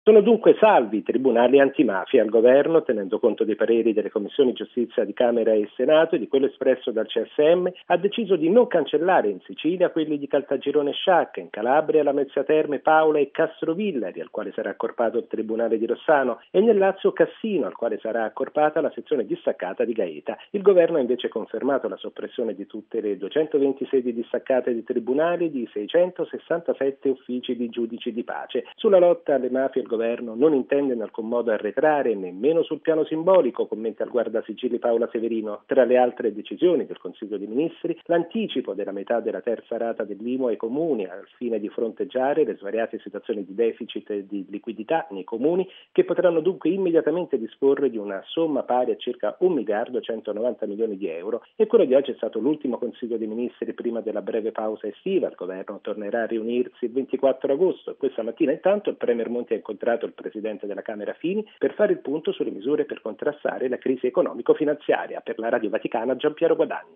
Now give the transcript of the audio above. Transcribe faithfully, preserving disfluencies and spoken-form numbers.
Sono dunque salvi i tribunali antimafia. Il governo, tenendo conto dei pareri delle commissioni giustizia di Camera e Senato e di quello espresso dal C S M, ha deciso di non cancellare in Sicilia quelli di Caltagirone Sciacca, in Calabria Lamezia Terme, Paola e Castrovillari, al quale sarà accorpato il tribunale di Rossano, e nel Lazio Cassino, al quale sarà accorpata la sezione distaccata di Gaeta. Il governo ha invece confermato la soppressione di tutte le duecentoventi sedi distaccate di tribunali e di seicentosessantasette uffici di giudici di pace. Sulla lotta alle mafie il governo non intende in alcun modo arretrare, nemmeno sul piano simbolico, commenta il guardasigilli Paola Severino. Tra le altre decisioni del Consiglio dei Ministri, l'anticipo della metà della terza rata dell'I M U ai comuni al fine di fronteggiare le svariate situazioni di deficit e di liquidità nei comuni, che potranno dunque immediatamente disporre di una somma pari a circa un miliardo centonovanta milioni di euro. E quello di oggi è stato l'ultimo Consiglio dei Ministri prima della breve pausa estiva. Il governo tornerà a riunirsi il ventiquattro agosto. Questa mattina intanto il Premier Monti ha incontrato il Presidente della Camera Fini per fare il punto sulle misure per contrastare la crisi economico-finanziaria. Per la Radio Vaticana, Giampiero Guadagni.